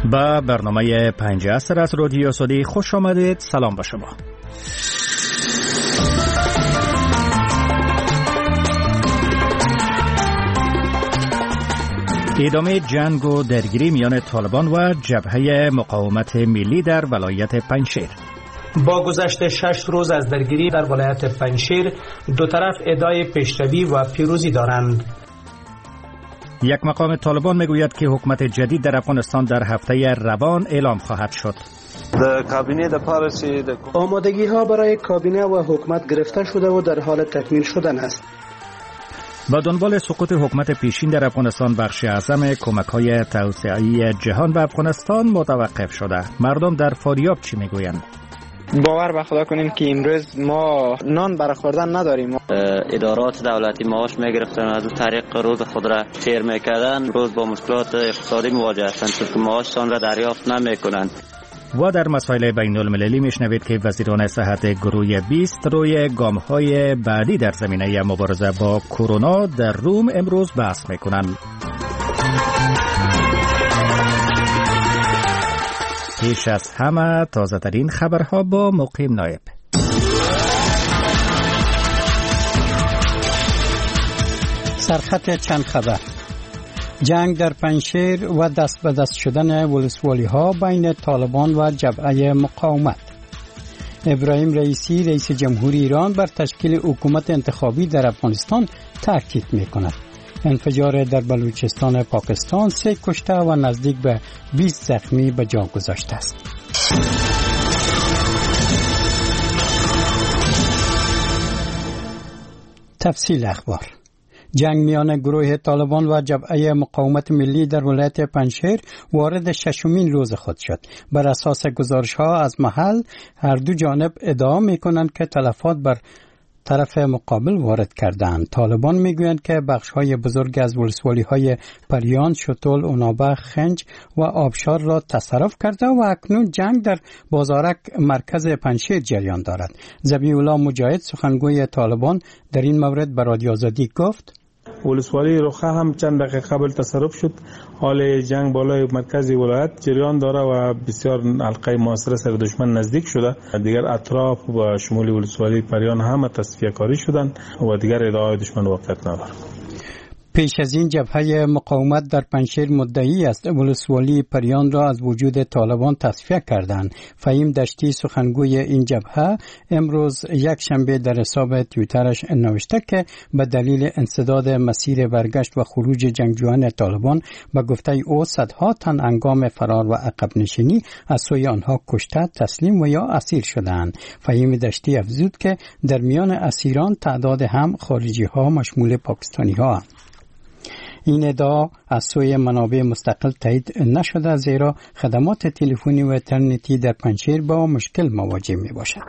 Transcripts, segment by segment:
با برنامه 5 عصر از رادیو سعودی خوش آمدید. سلام به شما. ادامه جنگ و درگیری میان طالبان و جبهه مقاومت ملی در ولایت پنجشیر. با گذشت 6 روز از درگیری در ولایت پنجشیر، دو طرف ادعای پیشروی و پیروزی دارند. یک مقام طالبان میگوید که حکومت جدید در افغانستان در هفته روان اعلام خواهد شد. آمادگی ها برای کابینه و حکومت گرفته شده و در حال تکمیل شدن است. با دنبال سقوط حکومت پیشین در افغانستان، بخش اعظم کمک‌های توسعه‌ای جهان به افغانستان متوقف شده. مردم در فاریاب چی میگویند؟ باور به خدا کنیم که امروز ما نان برای خوردن نداریم. ادارات دولتی معاش میگرفتن، از طریق روز خود را تیر میکردن، روز با مشکلات اقتصادی مواجه هستند چون که معاششان را دریافت نمیکنند. و در مسائل بین المللی میشنوید که وزیران صحت گروه 20 روی گام‌های بعدی در زمینه مبارزه با کرونا در روم امروز بحث میکنند. پیش از همه تازه ترین خبرها با مقیم نایب. سرخط چند خبر. جنگ در پنجشیر و دست به دست شدن ولسوالی ها بین طالبان و جبهه مقاومت. ابراهیم رئیسی رئیس جمهوری ایران بر تشکیل حکومت انتخابی در افغانستان تاکید می‌کند. انفجار در بلوچستان پاکستان 3 کشته و نزدیک به 20 زخمی به جا گذاشته است. تفصیل اخبار. جنگ میان گروه طالبان و جبهه مقاومت ملی در ولایت پنجشیر وارد 6مین روز خود شد. بر اساس گزارش‌ها از محل، هر دو جانب ادعا می‌کنند که تلفات بر طرف مقابل وارد کردند. طالبان میگویند که بخش‌های بزرگ از ولسوالی‌های پریان، شتول، اونابه، خنج و آبشار را تصرف کرده و اکنون جنگ در بازارک مرکز پنجشیر جریان دارد. ذبیح‌الله مجاهد سخنگوی طالبان در این مورد به رادیو آزادی گفت: ولسوالی رخه هم چند دقیقه قبل تصرف شد. حال جنگ بالای مرکز ولایت جریان داره و بسیار حلقه محاصره سر دشمن نزدیک شده. دیگر اطراف و شمول ولسوالی پریان هم تصفیه کاری شدند و دیگر ادعای دشمن واقعیت نداره. پیش از این جبهه مقاومت در پنجشیر مدعی است ولسوالی پریان را از وجود طالبان تصفیه کردند. فهیم دشتی سخنگوی این جبهه امروز یک شنبه در حساب توییترش نوشته که به دلیل انسداد مسیر برگشت و خروج جنگجویان طالبان به گفته او صدها تن هنگام فرار و عقب نشینی از سوی آنها کشته، تسلیم و یا اسیر شدند. فهیم دشتی افزود که در میان اسیران تعداد هم خارجی ها مشمول پاکستانی ها. این ادعا از سوی منابع مستقل تایید نشده، زیرا خدمات تلفنی و اینترنتی در پنجشیر با مشکل مواجه می باشد.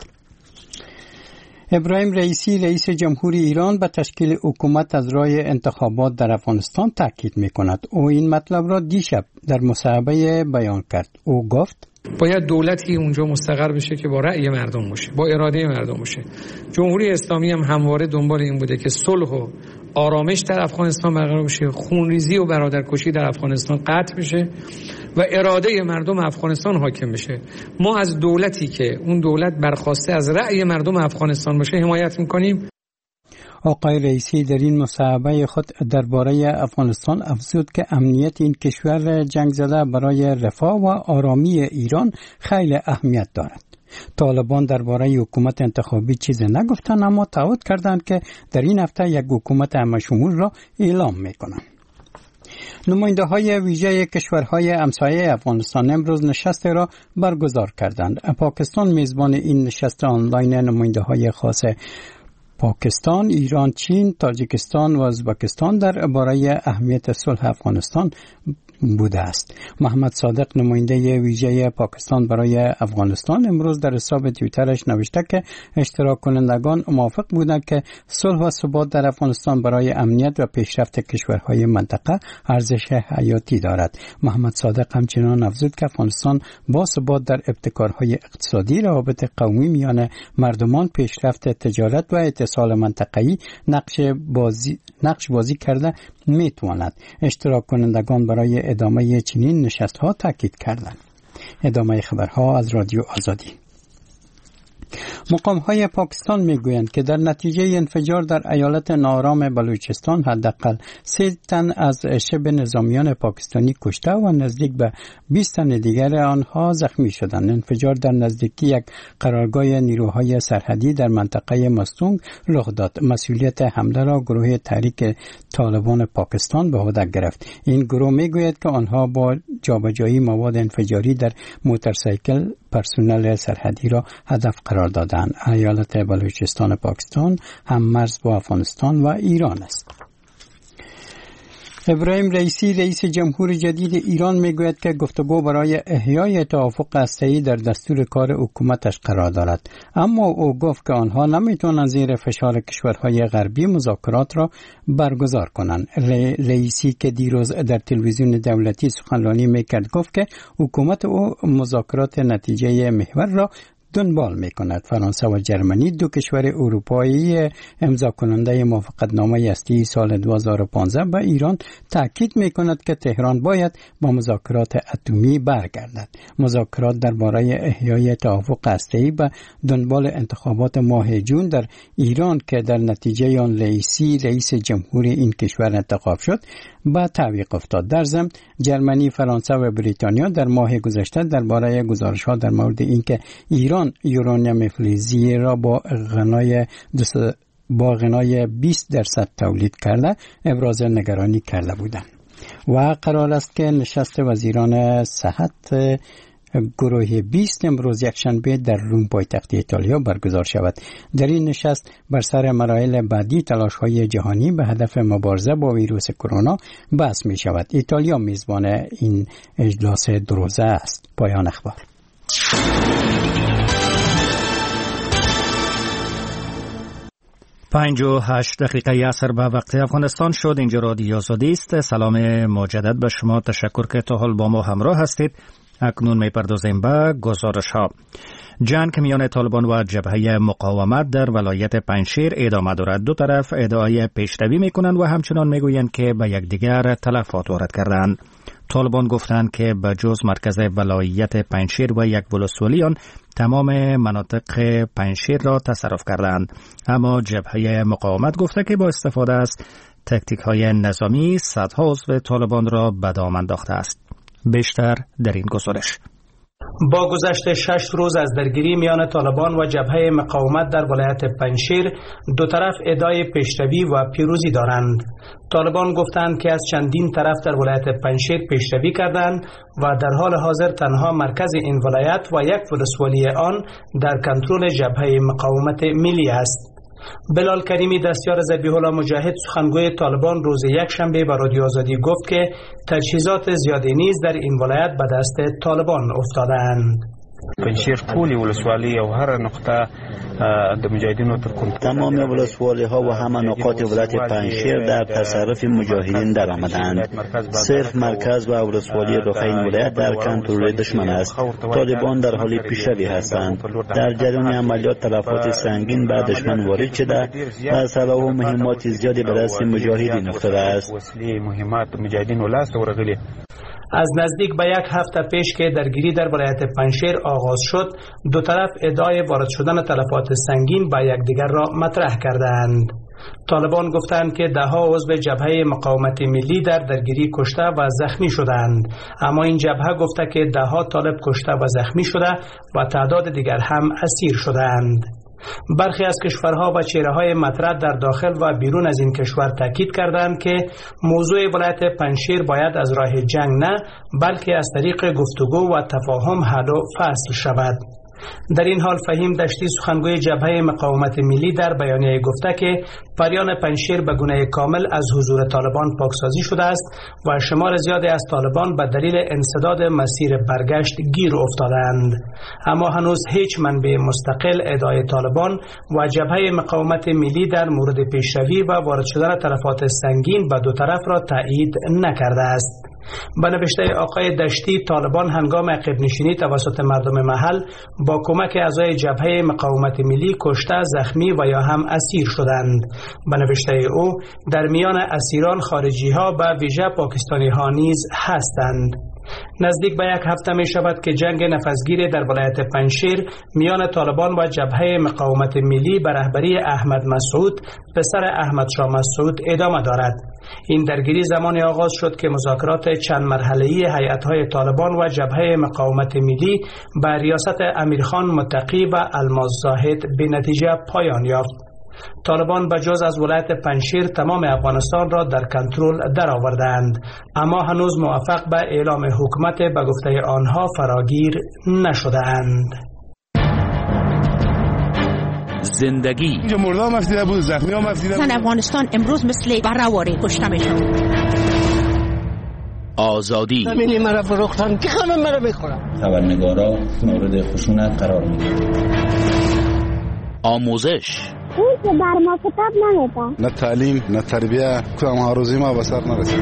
ابراهیم رئیسی رئیس جمهوری ایران به تشکیل حکومت از راه انتخابات در افغانستان تاکید می کند. او این مطلب را دیشب در مصاحبه بیان کرد. او گفت: باید دولتی اونجا مستقر بشه که با رأی مردم باشه، با اراده مردم باشه. جمهوری اسلامی هم همواره دنبال این بوده که صلح و آرامش در افغانستان برقرار بشه، خونریزی و برادرکشی در افغانستان قطع بشه و اراده مردم افغانستان حاکم بشه. ما از دولتی که اون دولت برخواسته از رأی مردم افغانستان باشه حمایت میکنیم. آقای رئیسی در این مصاحبه خود درباره افغانستان افزود که امنیت این کشور جنگ زده برای رفاه و آرامی ایران خیلی اهمیت دارد. طالبان درباره حکومت انتخابی چیزی نگفتند، اما تعهد کردند که در این هفته یک حکومت همه‌شمول را اعلام می‌کنند. نماینده‌های ویژه کشورهای همسایه افغانستان امروز نشست را برگزار کردند. پاکستان میزبان این نشست آنلاین نماینده‌های خاص پاکستان، ایران، چین، تاجیکستان و ازبکستان درباره اهمیت صلح افغانستان بوده است. محمد صادق نماینده ویژه پاکستان برای افغانستان امروز در حساب توییترش نوشته که اشتراک کنندگان موافق بودند که صلح و ثبات در افغانستان برای امنیت و پیشرفت کشورهای منطقه ارزش حیاتی دارد. محمد صادق همچنان افزود که افغانستان با ثبات در ابتکارهای اقتصادی، روابط قومی میان مردمان، پیشرفت تجارت و اتصال منطقه‌ای نقش بازی کرده میتواند. اشتراک کنندگان برای ادامه چنین نشست‌ها تاکید کردند. ادامه خبرها از رادیو آزادی. مقام‌های پاکستان میگویند که در نتیجه انفجار در ایالت ناآرام بلوچستان حداقل 3 تن از شبه نظامیان پاکستانی کشته و نزدیک به 20 تن دیگر آنها زخمی شدند. انفجار در نزدیکی یک قرارگاه نیروهای سرحدی در منطقه مستونگ رخ داد. مسئولیت حمله را گروه تحریک طالبان پاکستان به عهده گرفت. این گروه میگوید که آنها با جابجایی مواد انفجاری در موتورسیکل پرسنل سرحدی را هدف قرار دادند. ایالت بلوچستان پاکستان هم مرز با افغانستان و ایران است. ابراهیم رئیسی رئیس جمهور جدید ایران میگوید که گفتگو برای احیای توافق هسته‌ای در دستور کار حکومتش قرار دارد، اما او گفت که آنها نمیتونن زیر فشار کشورهای غربی مذاکرات را برگزار کنند. رئیسی که دیروز در تلویزیون دولتی سخنرانی میکرد گفت که حکومت او مذاکرات نتیجه محور را دنبال می‌کند. فرانسه و جرمنی، دو کشور اروپایی امضا کننده موافقتنامه هسته‌ای سال 2015 به ایران تاکید می‌کند که تهران باید با مذاکرات اتمی برگردد. مذاکرات درباره احیای توافق هسته‌ای به دنبال انتخابات ماه جون در ایران که در نتیجه آن رئیس جمهور این کشور انتخاب شد به تعویق افتاد. در ضمن جرمنی، فرانسه و بریتانیا در ماه گذشته درباره گزارش‌ها در مورد اینکه ایران یورانیم فلزی را با غنای 20% تولید کرده ابراز نگرانی کرده بودند. و قرار است که نشست وزیران صحت گروه 20 امروز یکشنبه در روم پایتخت ایتالیا برگزار شود. در این نشست بر سر مراحل بعدی تلاش‌های جهانی به هدف مبارزه با ویروس کرونا بحث می شود. ایتالیا میزبان این اجلاس دروزه است. پایان اخبار. 58 دقیقه عصر به وقت افغانستان شد. اینجا رادیو آزادی است. سلام مجدد به شما. تشکر که تا حال با ما همراه هستید. اکنون می‌پردازیم به گزارش‌ها. جنگ میان طالبان و جبهه مقاومت در ولایت پنجشیر ادامه دارد. دو طرف ادعای پیشروی می‌کنند و همچنان می‌گویند که به یکدیگر تلفات وارد کردند. طالبان گفتند که به جز مرکز ولایت پنجشیر و یک ولسوالی آن تمام مناطق پنجشیر را تصرف کردند، اما جبهه مقاومت گفته که با استفاده از تکتیک‌های نظامی صدها عضو طالبان را به دام انداخته است. بیشتر در این گزارش. با گذشت 6 روز از درگیری میان طالبان و جبهه مقاومت در ولایت پنجشیر، دو طرف ادعای پیشروی و پیروزی دارند. طالبان گفتند که از چندین طرف در ولایت پنجشیر پیشروی کردند و در حال حاضر تنها مرکز این ولایت و یک ولسوالی آن در کنترل جبهه مقاومت ملی است. بلال کریمی دستیار ذبیح الله مجاهد سخنگوی طالبان روز یکشنبه به رادیو آزادی گفت که تجهیزات زیادی نیز در این ولایت به دست طالبان افتاده‌اند. پنجشیر ټولې ولسوالۍ او هر نقطه د مجاهدینو تر کنټرل تمام ولسوالی ها و همه نقاط ولایت پنجشیر در تصرف مجاهدین در آمدند. صرف مرکز و ولسوالی رخین ولایت در کنترل دشمن است. طالبان در حال پیشروی هستند. در جریان عملیات تلفات سنگین به دشمن وارد شده و اسلحه و مهمات زیادی به دست مجاهدین افتاده است. از نزدیک به یک هفته پیش که درگیری در ولایت پنجشیر آغاز شد، دو طرف ادعای وارد شدن تلفات سنگین به یکدیگر را مطرح کردند. طالبان گفتند که دهها عضو جبهه مقاومت ملی در درگیری کشته و زخمی شدند، اما این جبهه گفته که دهها طالب کشته و زخمی شده و تعداد دیگر هم اسیر شدند. برخی از کشورها و چهره‌های مطرح در داخل و بیرون از این کشور تاکید کردند که موضوع ولایت پنجشیر باید از راه جنگ نه، بلکه از طریق گفتگو و تفاهم حل و فصل شود. در این حال فهیم دشتی سخنگوی جبهه مقاومت ملی در بیانیه گفته که پریان پنجشیر به گونه کامل از حضور طالبان پاکسازی شده است و شمار زیادی از طالبان به دلیل انسداد مسیر برگشت گیر افتادند، اما هنوز هیچ منبع مستقل ادعای طالبان و جبهه مقاومت ملی در مورد پیشروی و وارد شدن تلفات سنگین به دو طرف را تایید نکرده است. به نوشته آقای دشتی، طالبان هنگام عقب‌نشینی توسط مردم محل با کمک اعضای جبهه مقاومت ملی کشته، زخمی و یا هم اسیر شدند. به نوشته او در میان اسیران خارجی ها به ویژه پاکستانی ها نیز هستند. نزدیک به یک هفته می شود که جنگ نفسگیر در ولایت پنجشیر میان طالبان و جبهه مقاومت ملی به رهبری احمد مسعود پسر احمد شاه مسعود ادامه دارد. این درگیری زمانی آغاز شد که مذاکرات چند مرحله‌ای هیئت‌های طالبان و جبهه مقاومت ملی به ریاست امیرخان متقی و الماس زاهد به نتیجه پایان یافت. طالبان بجز از ولایت پنجشیر تمام افغانستان را در کنترل درآوردند، اما هنوز موفق به اعلام حکومت به گفته آنها فراگیر نشده‌اند. زندگی اینجا مردم مفیده بود، زخمی ها مفیده بود. افغانستان امروز مثل برهواری کشته میشد. آزادی همینی مرا فروختن که همه مرا میخورن. خبرنگارا مورد خشونت قرار میگیرن. آموزش اون که در ما کتاب نمیده. نه تعلیم نه تربیه، کدام هاروزی ما به سر نرسید.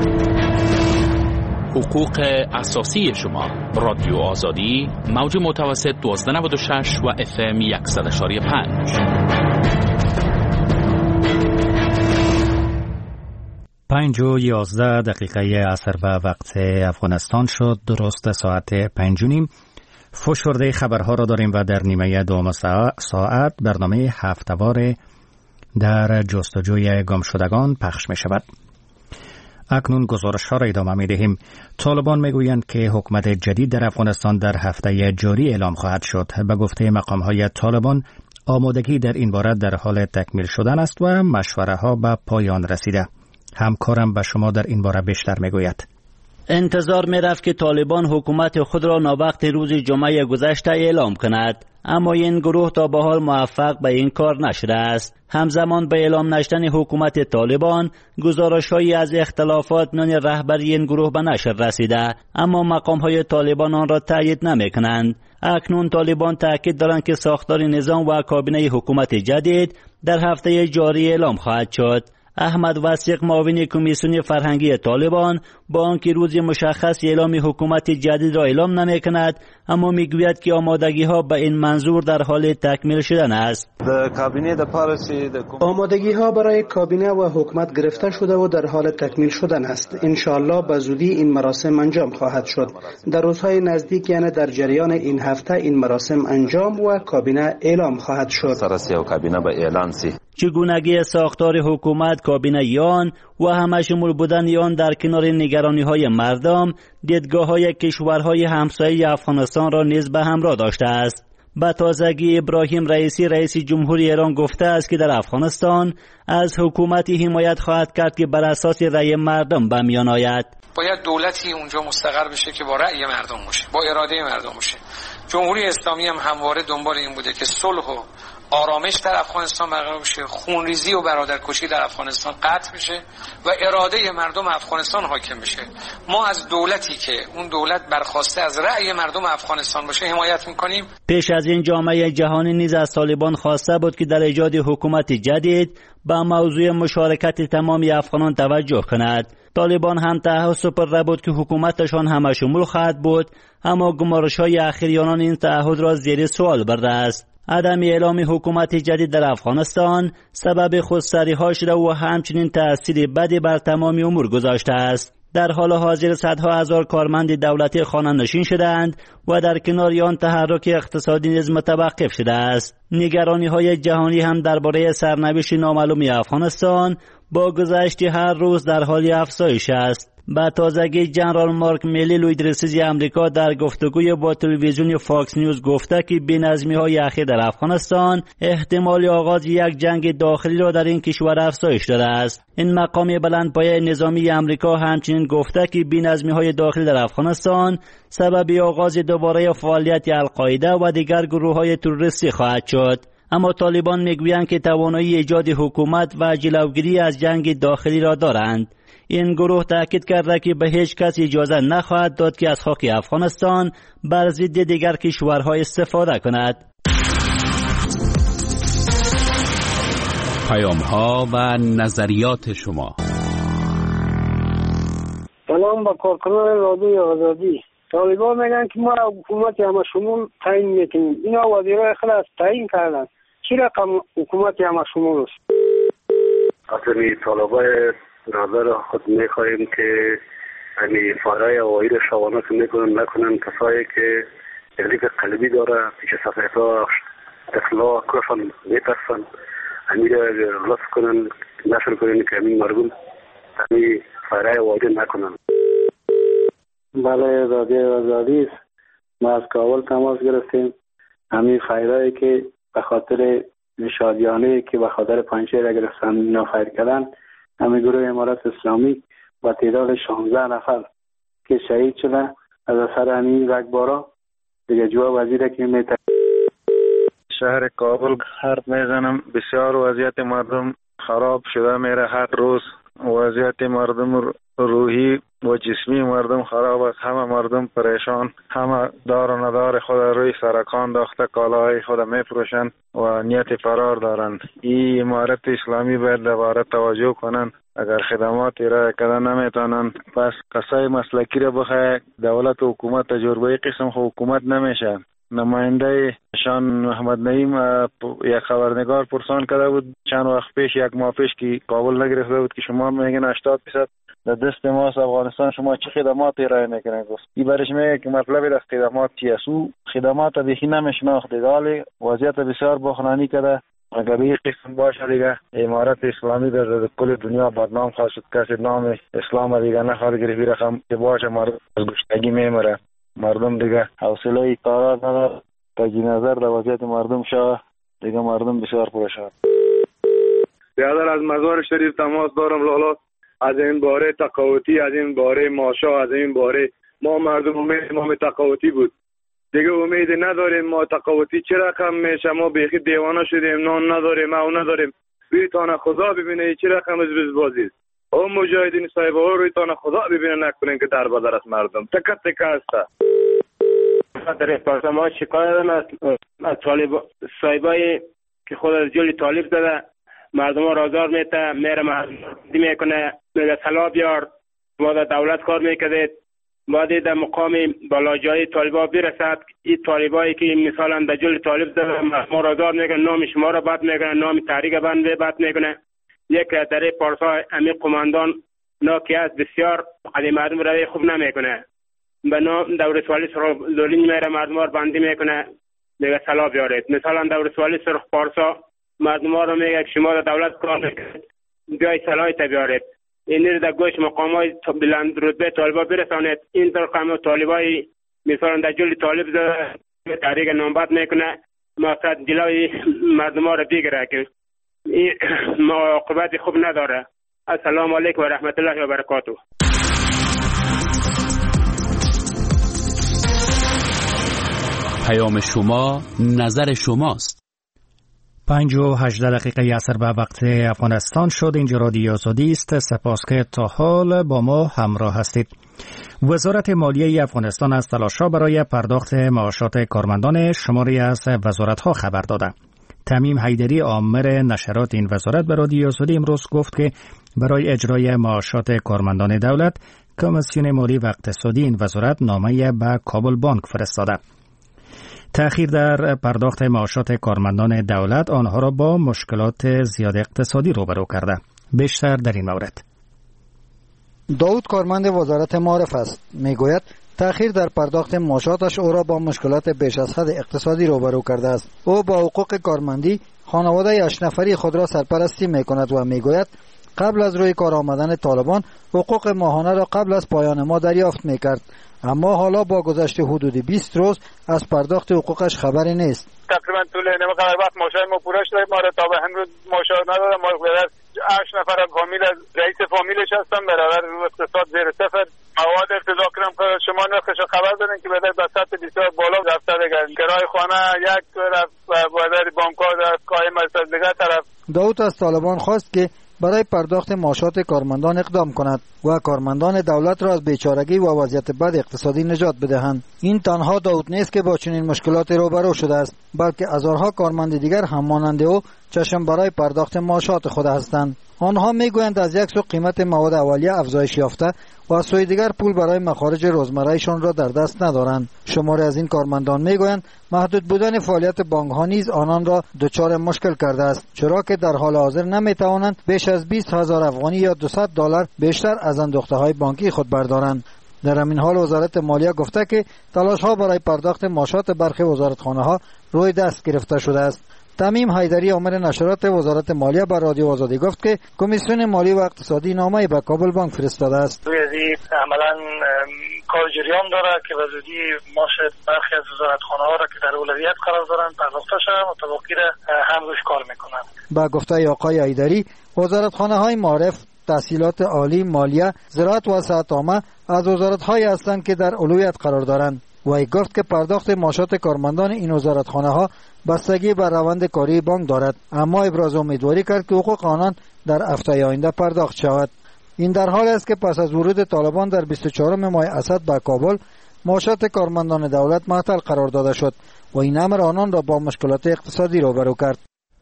حقوق اساسی شما. رادیو آزادی، موج متوسط 1296 و FM 100.5. 5:11 عصر به وقت افغانستان شد. درست ساعت 5:30. فشرده خبرها را داریم و در نیمه دوم ساعت برنامه هفته‌وار در جستجوی گمشدگان پخش می شود. اکنون گزارش ها را ادامه می دهیم. طالبان می گویند که حکومت جدید در افغانستان در هفته جاری اعلام خواهد شد. به گفته مقام های طالبان آمادگی در این باره در حال تکمیل شدن است و مشوره ها به پایان رسیده. همکارم به شما در این باره بیشتر می گوید. انتظار می رفت که طالبان حکومت خود را ناوقت روز جمعه گذشته اعلام کند، اما این گروه تا به حال موفق به این کار نشده است. همزمان به اعلام نشدن حکومت طالبان، گزارش‌هایی از اختلافات میان رهبری این گروه به نشر رسیده، اما مقام‌های طالبان آن را تایید نمی‌کنند. اکنون طالبان تاکید دارند که ساختار نظام و کابینه حکومت جدید در هفته جاری اعلام خواهد شد. احمد وثیق، معاون کمیسیون فرهنگی طالبان، با آنکه روز مشخص اعلام حکومت جدید را اعلام نمی‌کند، اما میگوید که آمادگی‌ها به این منظور در حال تکمیل شدن است. آمادگی‌ها برای کابینه و حکومت گرفته شده و در حال تکمیل شدن است. انشاءالله به زودی این مراسم انجام خواهد شد. در روزهای نزدیک، یعنی در جریان این هفته، این مراسم انجام و کابینه اعلام خواهد شد. چگونگی ساختار حکومت، کابینه آن و همه شمول بودن آن در کنار نگرانی‌های مردم، دیدگاه‌های کشورهای همسایه افغانستان را نیز به همراه داشته است. به تازگی ابراهیم رئیسی، رئیس جمهوری ایران، گفته است که در افغانستان از حکومتی حمایت خواهد کرد که بر اساس رأی مردم به میان آید. باید دولتی اونجا مستقر بشه که با رأی مردم باشه، با اراده مردم باشه. جمهوری اسلامی هم همواره دنبال این بوده که صلح و آرامش در افغانستان برقرار بشه، خونریزی و برادرکشی در افغانستان قطع بشه و اراده مردم افغانستان حاکم بشه. ما از دولتی که اون دولت برخواسته از رأی مردم افغانستان باشه حمایت میکنیم. پیش از این جامعه جهانی نیز از طالبان خواسته بود که در ایجاد حکومت جدید به موضوع مشارکت تمام افغانان توجه کند. طالبان هم تعهد سپرده بود که حکومتشان همه شمول خواهد بود، اما گزارش‌های اخیر آنان این تعهد را زیر سوال برده است. عدم اعلام حکومت جدید در افغانستان سبب خودسری‌ها شده و همچنین تأثیر بدی بر تمامی امور گذاشته است. در حال حاضر صدها هزار کارمند دولتی خانه‌نشین شدند و در کنار آن تحرک اقتصادی نیز متوقف شده است. نگرانی‌های جهانی هم درباره سرنوشت نامعلوم افغانستان با گذشت هر روز در حال افزایش است. با تازگی جنرال مارک میلی، لویدرسیزی آمریکا، در گفتگوی با تلویزیون فاکس نیوز گفته که بی‌نظمی‌های اخیر در افغانستان احتمال آغاز یک جنگ داخلی را در این کشور افزایش داده است. این مقام بلندپایه نظامی آمریکا همچنین گفته که بی‌نظمی‌های داخلی در افغانستان سبب آغاز دوباره فعالیت القاعده و دیگر گروه‌های تروریستی خواهد شد. اما طالبان میگویند که توانایی ایجاد حکومت و جلوگیری از جنگ داخلی را دارند. این گروه تاکید کرده که به هیچ کس اجازه نخواهد داد که از خاک افغانستان بر ضد دیگر کشورها استفاده کند. پیام‌ها و نظریات شما. سلام سلام به کارکنان رادیوی آزادی. طالبان میگن که ما حکومت همه شمول تعیین میکنیم. اینا وزیرای خلاص تعیین کردن. چی رقم حکومت همه شمول است؟ اصلا طالبای نظر خود میخواهیم که یعنی فارای هوایی را شوانه که میکنن نکنن کسایی که تکلیف قلبی داره پیش صفحه اطلاع کفن میترسن همین را غلط کنن نشر کنن که همین مردم همین فارای هوایی نکنن. بله رادیو آزادی است. ما از کابل تماس گرفتیم. همین فایرایی که به خاطر شادیانه که به خاطر پنجشیر گرفتن اینا فایر کردن، همین گروه امارت اسلامی با تعداد 16 نفر که شهید شده از اثر همین رگبارا دیگه جواب وزیر که میتر. شهر کابل حرف میزنم. بسیار وضعیت مردم خراب شده میره. هر روز وضعیت مردم روحی و جسمی مردم خراب است. همه مردم پریشان، همه دار و ندار خود روی سرکان داخته کالاهای خود میفروشند و نیت فرار دارند. این امارت اسلامی باید دوباره توجه کنند. اگر خدمات ارائه کردن نمیتونن پس قصای مسلکی را بخواه. دولت و حکومت تجربه قسم حکومت نمیشه. نماینده شان محمد نعیم یک خبرنگار پرسان کرده بود چند وقت پیش، یک ماه پیش که کابل نگرفته بود که شما میگن 80% در دست ماست افغانستان، شما چه خدمات ارائه میکنین؟ گفت این برش میگه که مطلب از خدمات چیه؟ او خدمات بیخی نمیشناخت. دیگه وضعیت بسیار بحرانی کرده. اگر این قسم باشه دیگه امارت اسلامی در کل دنیا بدنام خواهد شد. کسی نام اسلام دیگه نخواهد گرفت. رقم که باشه مردم از گشتگی میمره. مردم دیگه حوصله کارات نداره. تجی نظر در وضعیت مردم شاه دیگه مردم بسیار پریشان. برادر از مزار شریف تماس دارم لالا. از این باره تقاوتی، از این باره ماشا، از این باره ما مردم امید ما تقاوتی بود دیگه امید نداریم. ما تقاوتی چه رقم میشه؟ ما بیخی دیوانه شدیم. نان نداریم، او نداریم. روی تانه خدا ببینه چه رقم از بازی. او مجاهدین صاحبه ها روی تانه خدا ببینه نکنین که در بدر از مردم تکه تکه هسته. در پاسا ما شکایت از طالب صاحبای که خود از جلی طالب زده مردم ها رازار میته میره مردم میکنه میگه سلا بیار ما در دولت کار میکردید باید در مقام بالاجایی طالبا برسد. این طالبایی که مثلا در جلی طالب زده ما رازار میکنه، نام شما را بد میکنه، نام تحریک بند بد میکنه. یک در پارسا امی قماندان ناکی است بسیار قدیم مردم روی خوب نمیکنه. به نام دورسوالی سرخ لولین میره مردم رو بندی میکنه میگه سلا بیارید. مثلا دورسوالی سرخ پارسا مردم رو میگه که شما در دولت کار میکنید بیای سلای تا بیارید. این در گوش مقام های بلند رتبه طالبا برسانید. این طور قام طالبای مثلا در جلی طالب تحریک نامبد میکنه مقصد جلوی مردم رو بگیره که این عاقبت خوب نداره. السلام علیکم و رحمت الله و برکاته. پیام شما نظر شماست. 5:18 عصر به وقت افغانستان شد. اینجا رادیو آزادی است. سپاس که تا حال با ما همراه هستید. وزارت مالیه افغانستان از تلاش‌ها برای پرداخت معاشات کارمندان شماری از وزارت‌ها خبر داده. تمیم حیدری آمر نشرات این وزارت به رادیو آزادی امروز گفت که برای اجرای معاشات کارمندان دولت کمیسیون مالی و اقتصادی این وزارت نامه به کابل بانک فرستاده. تأخیر در پرداخت معاشات کارمندان دولت آنها را با مشکلات زیاد اقتصادی روبرو کرده. بیشتر در این مورد داود کارمند وزارت معارف است. میگوید تأخیر در پرداخت معاشاتش او را با مشکلات بیش از حد اقتصادی روبرو کرده است. او با حقوق کارمندی خانواده 8 نفری خود را سرپرستی میکند و میگوید قبل از روی کار آمدن طالبان حقوق ماهانه را قبل از پایان ماه دریافت میکرد، اما حالا با گذشت حدود 20 روز از پرداخت حقوقش خبری نیست. تقریبا طول نمی‌قدر وقت ماشای ما پوره شده، ما را تا به امروز ماشا ندادم. ما برادر 8 نفر فامیل از رئیس فامیلش هستم، برادر اقتصاد زیر صفر. مواد ارتضا کردم که شما نرخش خبر دادین که بده به سطح بسیار بالا رفته دیگه. کرای خانه یک طرف و برادر بانک‌ها در قایم است از دیگه طرف. داود از طالبان خواست که برای پرداخت معاشات کارمندان اقدام کند و کارمندان دولت را از بیچارگی و وضعیت بد اقتصادی نجات بدهند. این تنها داود نیست که با چنین مشکلاتی روبرو شده است، بلکه هزارها کارمند دیگر هم مانند او چشم برای پرداخت معاشات خود هستند. آنها میگویند از یک سو قیمت مواد اولیه افزایش یافته و از سوی دیگر پول برای مخارج روزمرهشان را در دست ندارند. شماری از این کارمندان میگویند محدود بودن فعالیت بانک‌ها نیز آنان را دچار مشکل کرده است، چرا که در حال حاضر نمیتوانند بیش از 20,000 افغانی یا $200 بیشتر از اندوخته‌های بانکی خود بردارند. در همین حال وزارت مالیه گفته که تلاش‌ها برای پرداخت معاشات برخی وزارتخانه‌ها روی دست گرفته شده است. تمیم حیدری امور نشرات وزارت مالیه بر رادیو آزادی گفت که کمیسیون مالی و اقتصادی نامه‌ای به کابل بانک فرستاده است. عملاً کار جریان داره که به زودی معاش برخی از وزارتخانه‌ها را که در اولویت قرار دارند پرداخته شود و متوقع هم روش کار میکنند. با گفته آقای حیدری وزارتخانه‌های معارف، تحصیلات عالی، مالیه، زراعت و صحت عامه از وزارت‌هایی هستند که در اولویت قرار دارند. وی گفت که پرداخت معاشات کارمندان این وزارتخانه‌ها بستگی بر روند کاری بانک دارد، اما ابراز امیدواری کرد که حقوق آنان در هفته آینده پرداخت شود. این در حال است که پس از ورود طالبان در 24 ماه اسد به کابل معاشات کارمندان دولت معطل قرار داده شد و این امر آنان را با مشکلات اقتصادی روبرو کرد.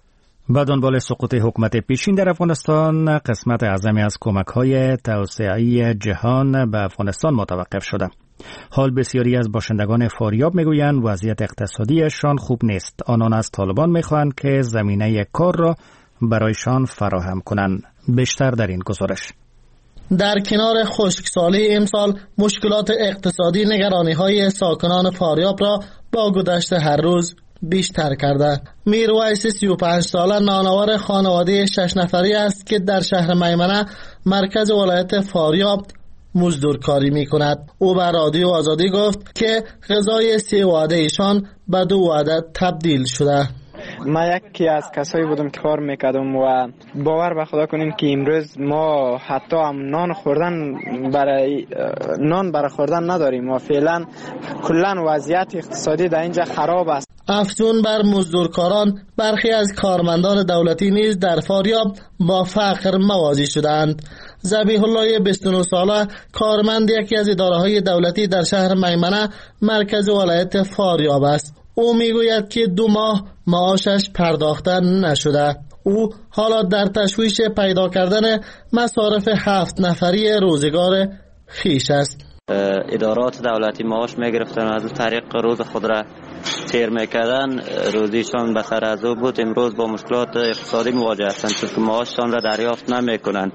با دنبال سقوط حکومت پیشین در افغانستان، قسمت اعظمی از کمک‌های توسعه‌ای جهان به افغانستان متوقف شده. حال بسیاری از باشندگان فاریاب میگویند وضعیت اقتصادیشان خوب نیست. آنان از طالبان میخواهند که زمینه کار را برایشان فراهم کنند. بیشتر در این گزارش. در کنار خشکسالی امسال، مشکلات اقتصادی نگرانی‌های ساکنان فاریاب را با گذشت هر روز بیشتر کرده. میرویس 35 ساله نانوار خانواده 6 نفری است که در شهر میمنه مرکز ولایت فاریاب مزدورکاری می کند. او به رادیو آزادی گفت که غذای 3 وعده ایشان به 2 وعده تبدیل شده. من یکی از کسایی بودم که کار میکردم و باور به خدا کنین که امروز ما حتی هم نان برای خوردن نداریم و فعلا کلا وضعیت اقتصادی در اینجا خراب است. افزون بر مزدورکاران، برخی از کارمندان دولتی نیز در فاریاب با فقر موازی شدند. ذبیح الله 29 ساله کارمند یکی از اداره‌های دولتی در شهر میمنه مرکز ولایت فاریاب است. او میگوید که 2 ماه معاشش پرداخته نشده. او حالا در تشویش پیدا کردن مصارف 7 نفری روزگار خیش است. ادارات دولتی معاش میگرفتن و از طریق روز خود را تیر میکردن، روزیشان به سر از او بود. امروز با مشکلات اقتصادی مواجه هستند چون معاششان را دریافت نمیکنند.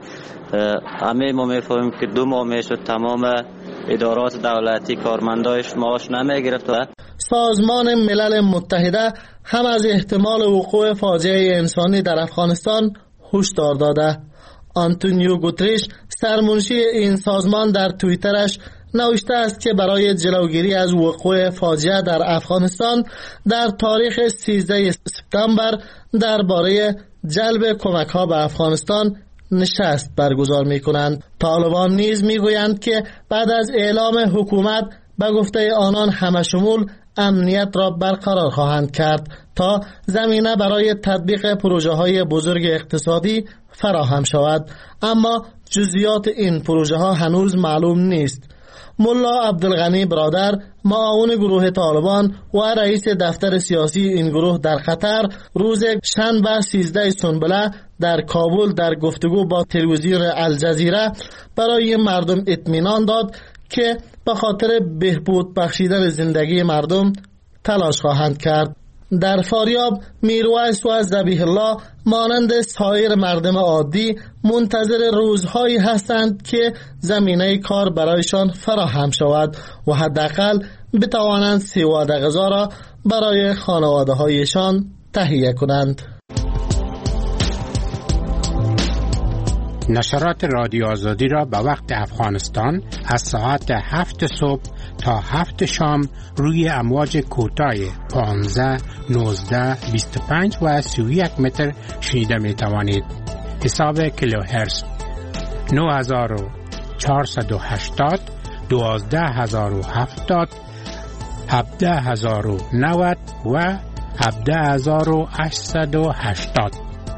همه ما میفهمیم که 2 ماه میشد تمام ادارات دولتی کارمندایش معاش نمیگرفت. سازمان ملل متحده هم از احتمال وقوع فاجعه انسانی در افغانستان هشدار داده. آنتونیو گوتریش سرمنشی این سازمان در توییترش نوشته است که برای جلوگیری از وقوع فاجعه در افغانستان در تاریخ 13 سپتامبر درباره جلب کمک‌ها به افغانستان نشست برگزار می‌کنند. طالبان نیز می‌گویند که بعد از اعلام حکومت به گفته آنان همشمول امنیت را برقرار خواهند کرد تا زمینه برای تطبیق پروژه‌های بزرگ اقتصادی فراهم شود، اما جزئیات این پروژه‌ها هنوز معلوم نیست. ملا عبدالغنی برادر، معاون گروه طالبان و رئیس دفتر سیاسی این گروه در قطر، روز شنبه 13 سنبله در کابل در گفتگو با تلویزیون الجزیره برای مردم اطمینان داد که به خاطر بهبود بخشیدن زندگی مردم تلاش خواهند کرد. در فاریاب میرویس و ذبیح الله مانند سایر مردم عادی منتظر روزهایی هستند که زمینه کار برایشان فراهم شود و حداقل بتوانند 3 وعده غذا را برای خانواده هایشان تهیه کنند. نشرات رادیو آزادی را به وقت افغانستان از ساعت 7 صبح تا 7 شام روی امواج کوتاه 15, 19, 25 و 31 متر شنیده می توانید. حساب کیلوهرتز 9480, 12070, 17090 و 17880.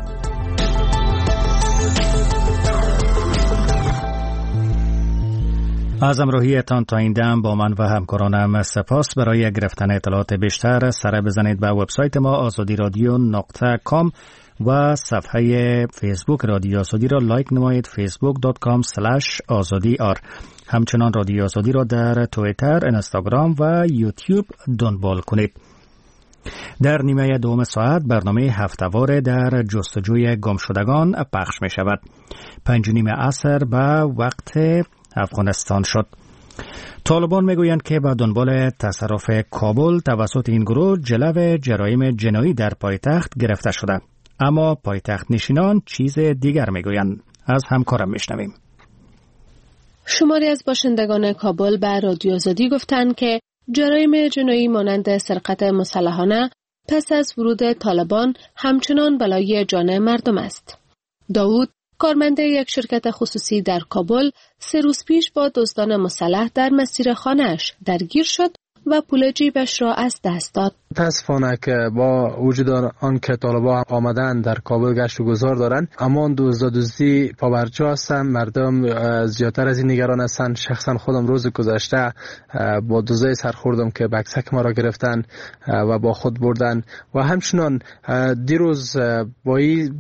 از همراهیتان تا این دم با من و همکارانم سپاس. برای گرفتن اطلاعات بیشتر سر بزنید به وبسایت ما azadiradyo.com و صفحه فیسبوک رادیو آزادی را لایک نمایید facebook.com/azadi.ar. همچنان رادیو آزادی را در توییتر، اینستاگرام و یوتیوب دنبال کنید. در نیمه دوم ساعت برنامه هفته‌وار در جستجوی گمشدگان پخش می شود. 5:30 عصر به وقت افغانستان شد. طالبان میگویند که به دنبال تصرف کابل توسط این گروه جلو جرایم جنایی در پایتخت گرفته شده، اما پایتخت نشینان چیز دیگر میگویند. از همکارم میشنویم. شماری از باشندگان کابل به رادیو آزادی گفتند که جرایم جنایی مانند سرقت مسلحانه پس از ورود طالبان همچنان بلای جان مردم است. داوود، کارمند یک شرکت خصوصی در کابل، 3 روز پیش با دزدان مسلح در مسیر خانه‌اش درگیر شد و پول جیبش را از دست داد. متاسفانه که با وجود آن که طالبان آمدن در کابل گشت و گذار دارند، اما دزدی پابرجا هستند. مردم زیادتر از این نگران هستند. شخصا خودم روز گذشته با دزدی سرخوردم که بکسک ما را گرفتن و با خود بردن و همچنان دیروز با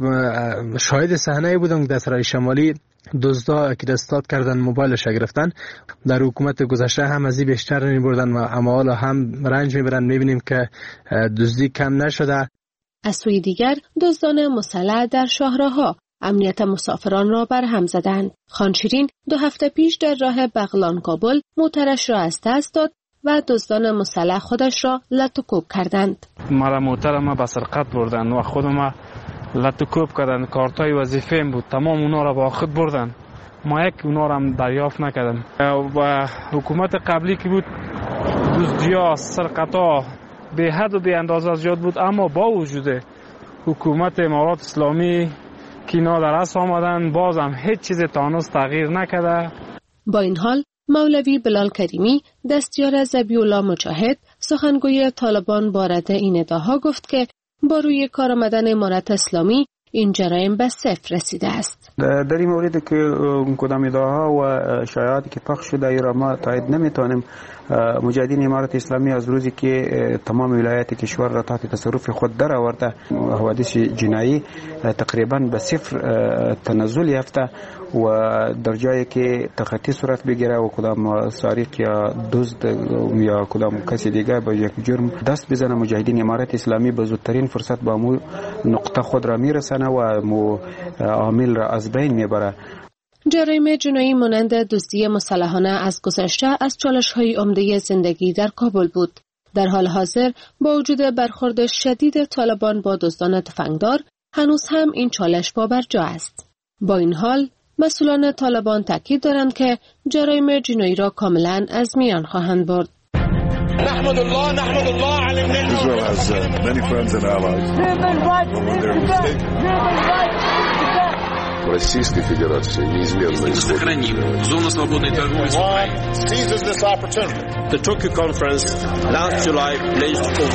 شاهد صحنه بودم در سرای شمالی دزدا که دستات کردن موبایلش گرفتن. در حکومت گذشته هم از این بیشتر می‌بردن و اما حالا هم رنج می‌برن. می‌بینیم که دزدی کم نشده. از سوی دیگر دزدان مسلح در شاهراه‌ها امنیت مسافران را برهم زدند. خان شیرین 2 هفته پیش در راه بغلان کابل موترش را از دست داد و دزدان مسلح خودش را لط و کوب کردند. مرا موترم به سرقت بردن و خودم لط و کوب کردن. کارتای وظیفه‌ام بود، تمام اونا را با خود بردن. ما یک اونا را هم دریافت نکردم. و حکومت قبلی که بود دزدی‌ها، سرقت‌ها به حد و به اندازه زیاد بود، اما با وجود حکومت امارات اسلامی که اینا در اصل آمدن باز هم هیچ چیز تانست تغییر نکرده. با این حال مولوی بلال کریمی، دستیار ذبیح‌الله مجاهد، سخنگوی طالبان بارد این ادعاها گفت که با روی کار آمدن امارت اسلامی این جرایم به صفر رسیده است. در این مورد که کدام ادعاها و شایعاتی که پخش شده ای را ما تایید نمیتونیم. مجاهدین امارت اسلامی از روزی که تمام ولایات کشور را تحت تصرف خود در آورده، حوادث جنایی تقریبا به صفر تنزل یافته و در جایی که تخطی صورت بگیره و کدام سارق یا دزد یا کدام کسی دیگه به یک جرم دست بزنه، مجاهدین امارت اسلامی به زودترین فرصت با مو نقطه خود را میرسنه و مو عامل را از بین میبره. جرایم جنایی مانند دزدی مسلحانه از گذشته از چالش‌های عمده زندگی در کابل بود. در حال حاضر با وجود برخورد شدید طالبان با دزدان تفنگدار، هنوز هم این چالش پابرجا است. با این حال مسئولان طالبان تاکید دارند که جرایم جنایی را کاملا از میان خواهند برد. نحمد الله على Israel has many friends and allies. Российской Федерации неизменно сохраним зону свободной торговли с Украиной. Seizes this opportunity. The Tokyo conference last July placed over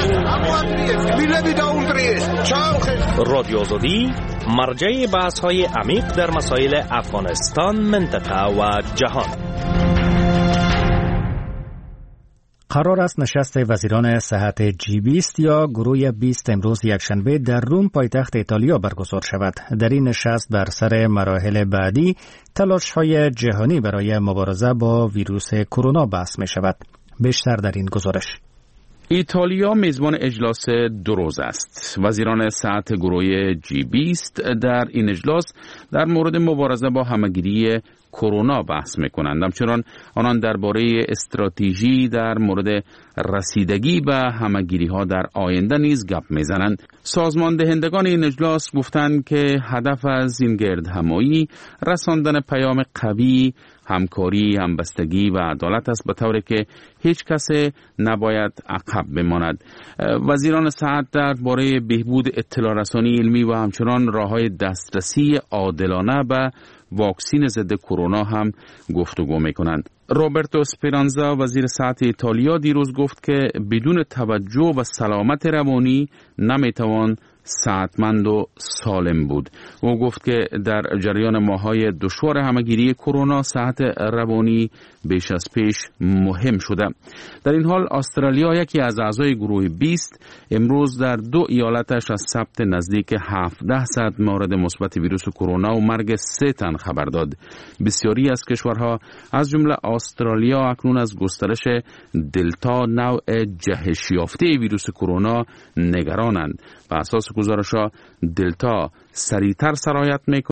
16. رادیو آزادی مرجع بحث‌های عمیق در مسائل افغانستان، منطقه و جهان. قرار است نشست وزیران صحت G20 یا گروه 20 امروز یکشنبه در روم پایتخت ایتالیا برگزار شود. در این نشست بر سر مراحل بعدی تلاش‌های جهانی برای مبارزه با ویروس کرونا بحث می شود. بیشتر در این گزارش. ایتالیا میزبان اجلاس 2 روز است. وزیران صحت گروه G20 در این اجلاس در مورد مبارزه با همه‌گیری کرونا بحث می‌کنند. همچنان آنان درباره استراتژی در مورد رسیدگی به همه‌گیری‌ها در آینده نیز گپ می‌زنند. سازمان دهندگان این اجلاس گفتند که هدف از این گردهمایی رساندن پیام قوی، همکاری، همبستگی و عدالت است، به طوری که هیچ کس نباید عقب بماند. وزیران صحت درباره بهبود اطلاع رسانی علمی و همچنان راه‌های دسترسی عادلانه به واکسین ضد کرونا هم گفتگو می‌کنند. روبرتو اسپرانزا وزیر صحت ایتالیا دیروز گفت که بدون توجه و سلامت روانی نمیتوان صحتمند و سالم بود. او گفت که در جریان ماه‌های دشوار همه‌گیری کرونا صحت روانی بیش از پیش مهم شده. در این حال استرالیا، یکی از اعضای گروه 20، امروز در 2 ایالتش از ثبت نزدیک 1700 مورد مثبت ویروس کرونا و مرگ 3 تن خبر داد. بسیاری از کشورها از جمله استرالیا اکنون از گسترش دلتا، نوع جهش یافته ویروس کرونا، نگرانند. بر اساس گزارش‌ها دلتا سریعتر سرایت می‌کند